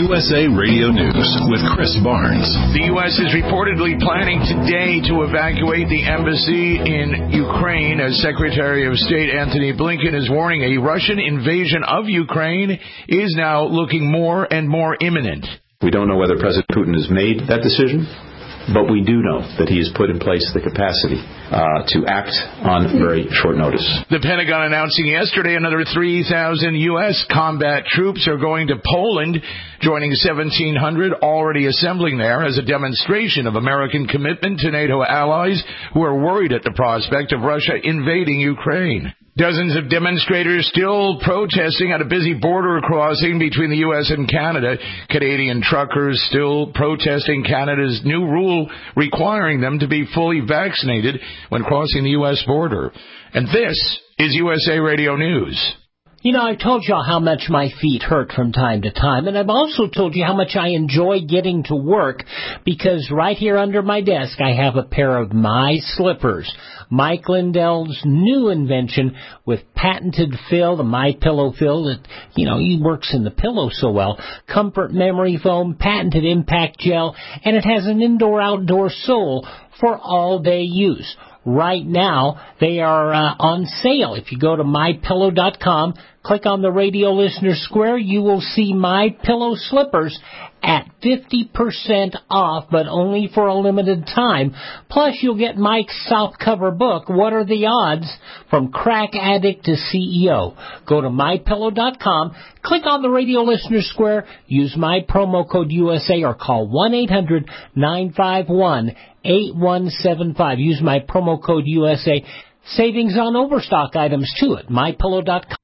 USA Radio News with Chris Barnes. The U.S. is reportedly planning today to evacuate the embassy in Ukraine as Secretary of State Antony Blinken is warning a Russian invasion of Ukraine is now looking more and more imminent. We don't know whether President Putin has made that decision, but we do know that he has put in place the capacity to act on very short notice. The Pentagon announcing yesterday another 3,000 U.S. combat troops are going to Poland, joining 1,700 already assembling there as a demonstration of American commitment to NATO allies who are worried at the prospect of Russia invading Ukraine. Dozens of demonstrators still protesting at a busy border crossing between the U.S. and Canada. Canadian truckers still protesting Canada's new rule requiring them to be fully vaccinated when crossing the U.S. border. And this is USA Radio News. You know, I've told y'all how much my feet hurt from time to time, and I've also told you how much I enjoy getting to work because right here under my desk I have a pair of my slippers. Mike Lindell's new invention with patented fill, the MyPillow fill that, he works in the pillow so well, comfort memory foam, patented impact gel, and it has an indoor-outdoor sole for all-day use. Right now, they are on sale. If you go to MyPillow.com, click on the radio listener square, you will see MyPillow slippers at 50% off, but only for a limited time. Plus, you'll get Mike's softcover book, What Are the Odds? From Crack Addict to CEO. Go to MyPillow.com, click on the radio listener square, use my promo code USA, or call 1-800-951-8175. Use my promo code USA. Savings on overstock items, too, at MyPillow.com.